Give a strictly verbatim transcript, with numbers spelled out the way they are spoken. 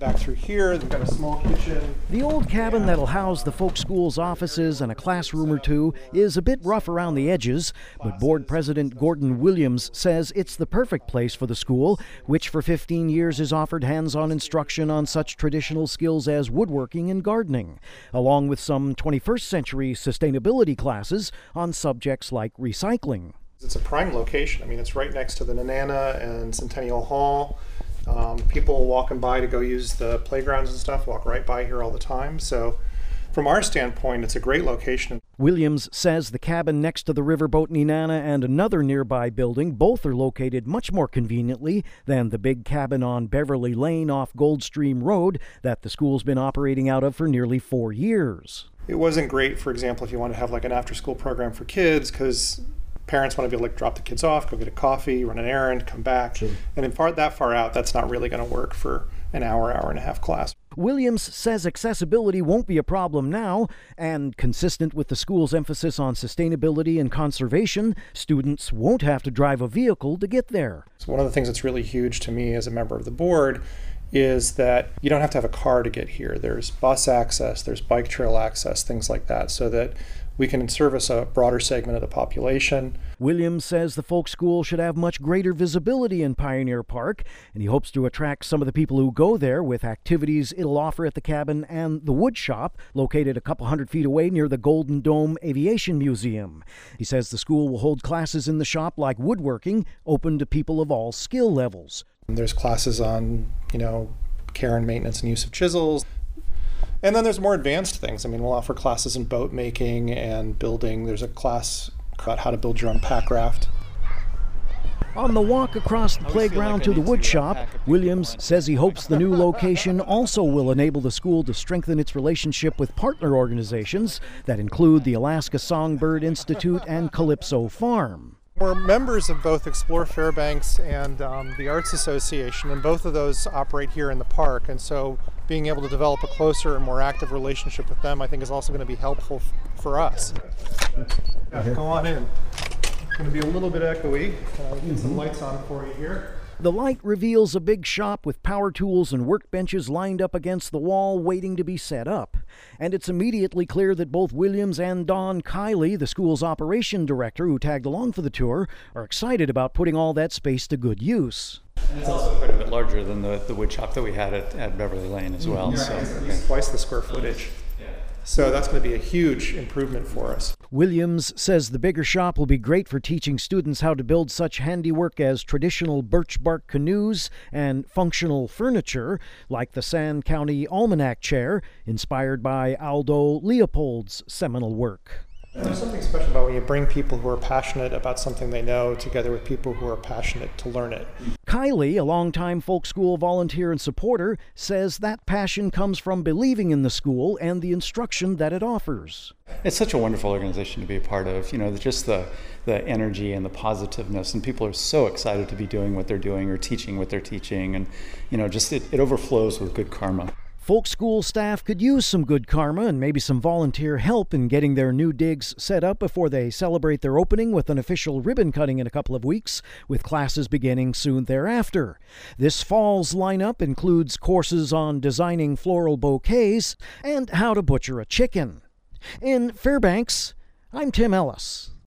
Back through here, they've got a small kitchen. The old cabin that'll house the folk school's offices and a classroom or two is a bit rough around the edges, but board president Gordon Williams says it's the perfect place for the school, which for fifteen years has offered hands-on instruction on such traditional skills as woodworking and gardening, along with some twenty-first century sustainability classes on subjects like recycling. It's a prime location. I mean, it's right next to the Nenana and Centennial Hall. Um, people walking by to go use the playgrounds and stuff walk right by here all the time. So from our standpoint, it's a great location. Williams says the cabin next to the riverboat Nenana and another nearby building both are located much more conveniently than the big cabin on Beverly Lane off Goldstream Road that the school's been operating out of for nearly four years. It wasn't great, for example, if you want to have like an after-school program for kids, because parents want to be able to drop the kids off, go get a coffee, run an errand, come back. Sure. And in far, that far out, that's not really going to work for an hour, hour and a half class. Williams says accessibility won't be a problem now, and consistent with the school's emphasis on sustainability and conservation, students won't have to drive a vehicle to get there. So one of the things that's really huge to me as a member of the board is that you don't have to have a car to get here. There's bus access, there's bike trail access, things like that, so that we can service a broader segment of the population. Williams says the folk school should have much greater visibility in Pioneer Park, and he hopes to attract some of the people who go there with activities it'll offer at the cabin and the wood shop, located a couple hundred feet away near the Golden Dome Aviation Museum. He says the school will hold classes in the shop like woodworking, open to people of all skill levels. There's classes on, you know, care and maintenance and use of chisels. And then there's more advanced things. I mean, we'll offer classes in boat making and building. There's a class about how to build your own pack raft. On the walk across the playground like to the wood shop, Williams says he hopes the new location also will enable the school to strengthen its relationship with partner organizations that include the Alaska Songbird Institute and Calypso Farm. We're members of both Explore Fairbanks and um, the Arts Association, and both of those operate here in the park. And so being able to develop a closer and more active relationship with them, I think, is also going to be helpful f- for us. Yeah, go on in. It's going to be a little bit echoey. Uh, get some lights on for you here. The light reveals a big shop with power tools and workbenches lined up against the wall waiting to be set up. And it's immediately clear that both Williams and Don Kiley, the school's operation director who tagged along for the tour, are excited about putting all that space to good use. And it's also quite a bit larger than the, the wood shop that we had at, at Beverly Lane as well. Yeah, so it's at least twice the square footage. So that's going to be a huge improvement for us. Williams says the bigger shop will be great for teaching students how to build such handiwork as traditional birch bark canoes and functional furniture, like the Sand County Almanac chair, inspired by Aldo Leopold's seminal work. There's something special about when you bring people who are passionate about something they know together with people who are passionate to learn it. Kiley, a longtime folk school volunteer and supporter, says that passion comes from believing in the school and the instruction that it offers. It's such a wonderful organization to be a part of. You know, just the, the energy and the positiveness, and people are so excited to be doing what they're doing or teaching what they're teaching, and, you know, just it, it overflows with good karma. Folk school staff could use some good karma and maybe some volunteer help in getting their new digs set up before they celebrate their opening with an official ribbon cutting in a couple of weeks, with classes beginning soon thereafter. This fall's lineup includes courses on designing floral bouquets and how to butcher a chicken. In Fairbanks, I'm Tim Ellis.